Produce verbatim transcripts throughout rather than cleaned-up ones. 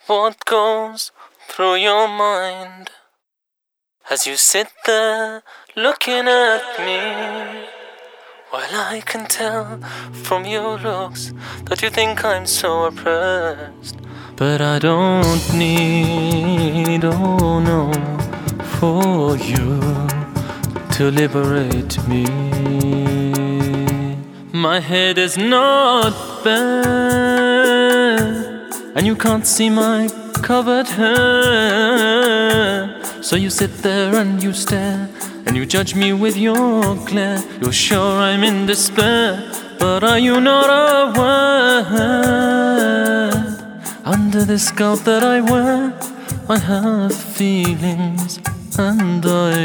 what goes through your mind as you sit there looking at me. While I can tell from your looks that you think I'm so oppressed, but I don't need, oh no, for you to liberate me. My head is not bare, and you can't see my covered hair. So you sit there and you stare, and you judge me with your glare. You're sure I'm in despair, but are you not aware? Under this scarf that I wear, I have feelings, and I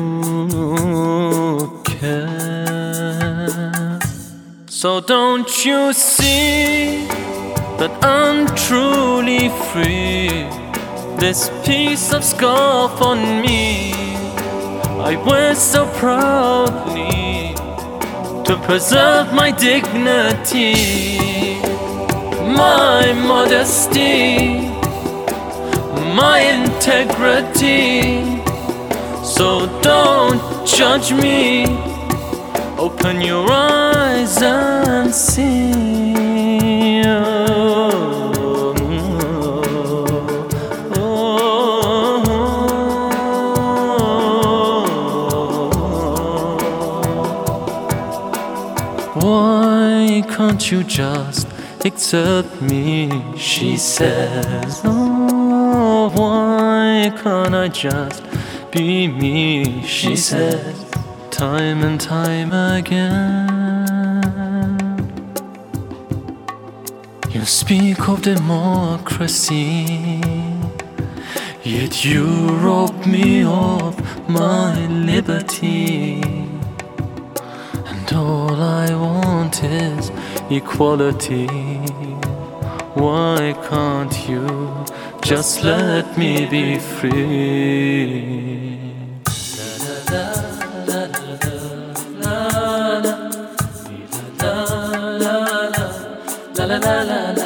do care. So don't you see that I'm truly free? This piece of scarf on me I wear so proudly to preserve my dignity, my modesty, my integrity. So don't judge me, open your eyes and see. Oh, oh, oh. Why can't you just accept me? She says. Oh, why can't I just be me? She says. Time and time again. You speak of democracy, yet you rob me of my liberty. And all I want is equality. Why can't you just let me be free? La la la la la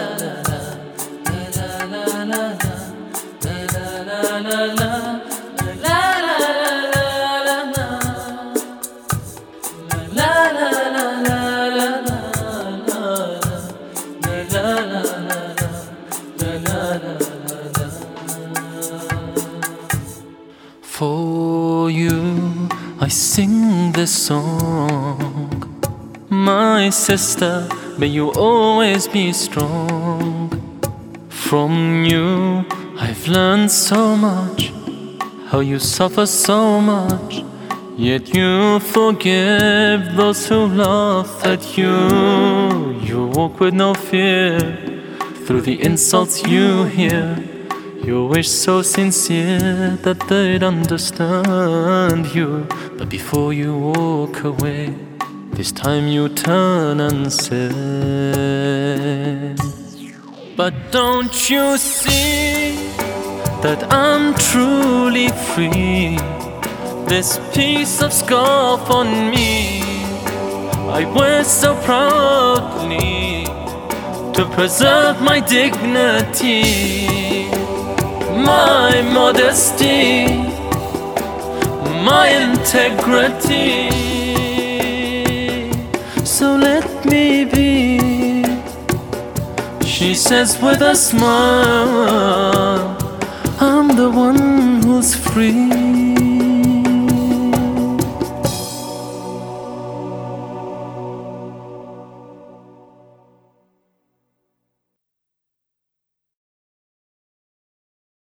for you, I sing this song. My sister, may you always be strong. From you, I've learned so much, how you suffer so much, yet you forgive those who laugh at you. You walk with no fear through the insults you hear. Your wish so sincere that they'd understand you. But before you walk away, this time you turn and say, but don't you see that I'm truly free? This piece of scarf on me I wear so proudly to preserve my dignity, my modesty, my integrity. So let me be, she says with a smile. I'm the one who's free.